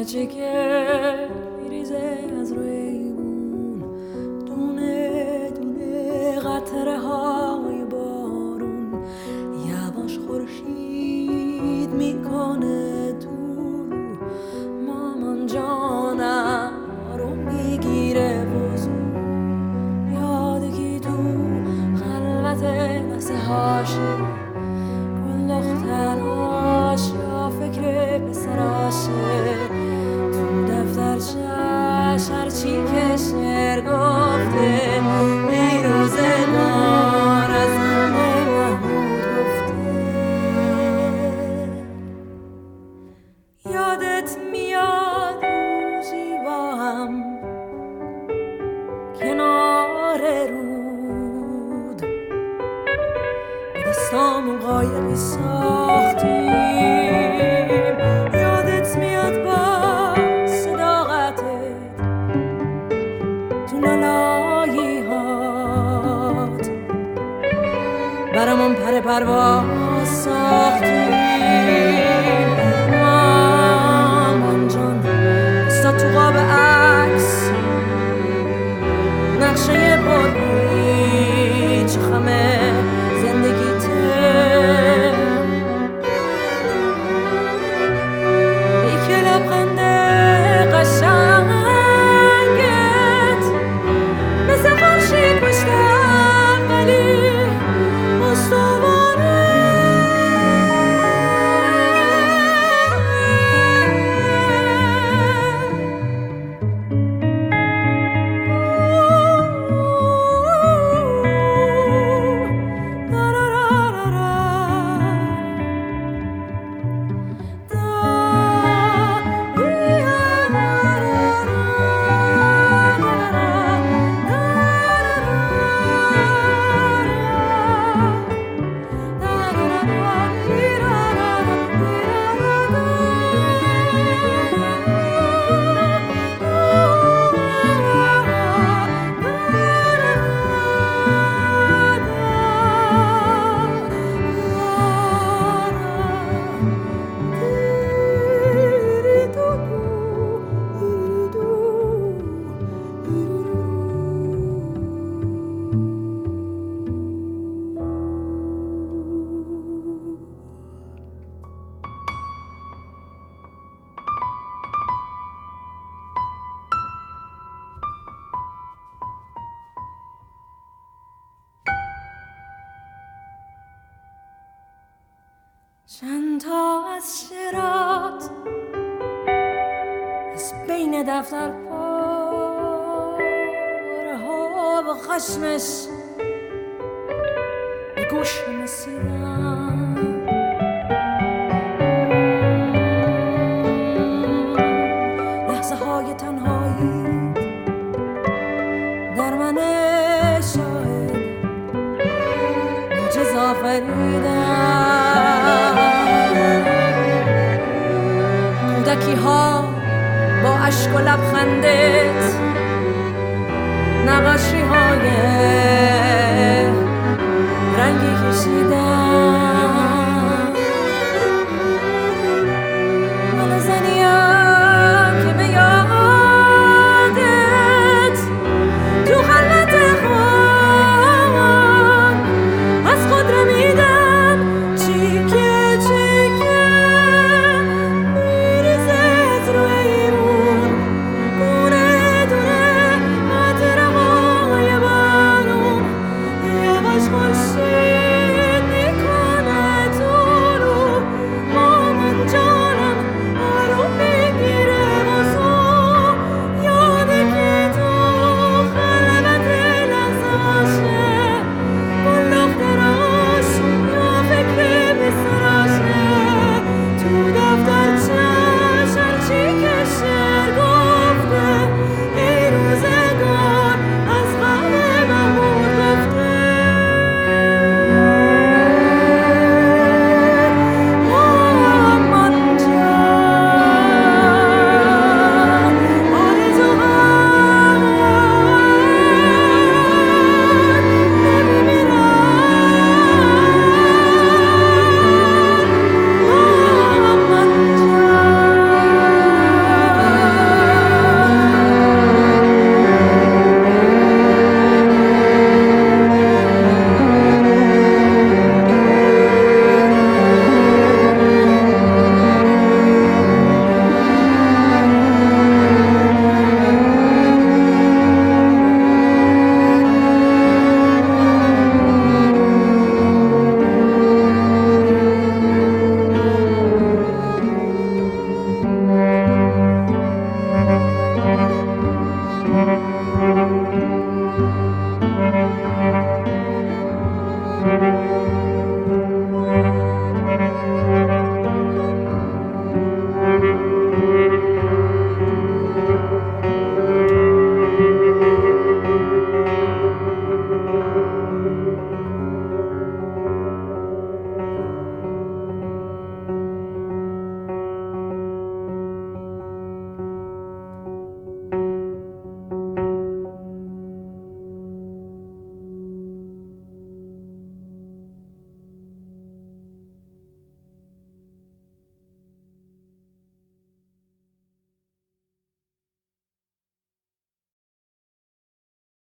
جگر میریزه از روی ایمون، دونه دونه قطره های بارون، یواش خورشید میکنه تو مامان جانم رو میگیره وضو، یادگی تو خلوت نسه هاشه، گل دختراش یا فکر پسراشه، تو دفترچش هرچی که شعر گفته ای روزگار از همه محمود گفته. یادت میاد روزی با هم کنار رود به دستامون قایقی ساختیم، یادت میاد با صداقتت تو نالایی هات برامون پر پرواز ساختیم، مامان جان استاد تو قاب عکس نقشه پرگویی چه خمه زندگیته، ای که لبخند قشنگت مثل خورشید پشت اولی مستواره. چند تا از شعرات از بین دفتر پاره ها و خشمش به گوش رسیدم، لحظه های تنهایی در من شاهد معجز آفریدم، کودکی ها با اشک و لبخندت